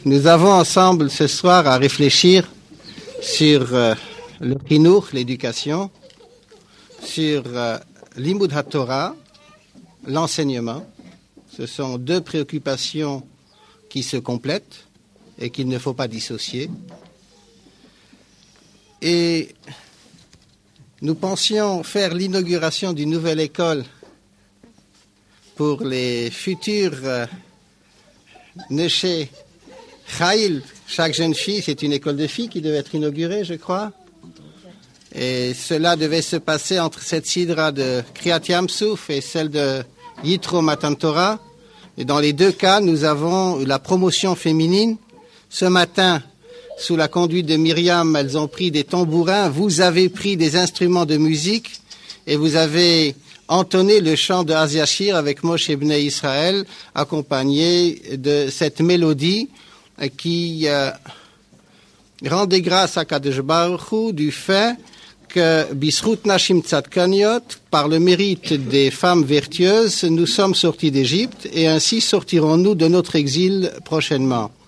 nous avons ensemble ce soir à réfléchir sur le Chinuch, l'éducation, sur Limud HaTorah, l'enseignement. Ce sont deux préoccupations qui se complètent et qu'il ne faut pas dissocier. Et nous pensions faire l'inauguration d'une nouvelle école pour les futurs Neché Chaïl. Chaque jeune fille, c'est une école de filles qui devait être inaugurée, je crois. Et cela devait se passer entre cette sidra de Kriyat Yam-Souf et celle de Yitro Matan Torah. Et dans les deux cas, nous avons la promotion féminine. Ce matin, sous la conduite de Myriam, elles ont pris des tambourins. Vous avez pris des instruments de musique et vous avez entonné le chant de Aziashir avec Moshe Bnei Israël, accompagné de cette mélodie qui rendait grâce à Kadosh Baruch Hu du fait que Bisrut Nashim Tzadkaniot, par le mérite des femmes vertueuses, nous sommes sortis d'Égypte et ainsi sortirons-nous de notre exil prochainement.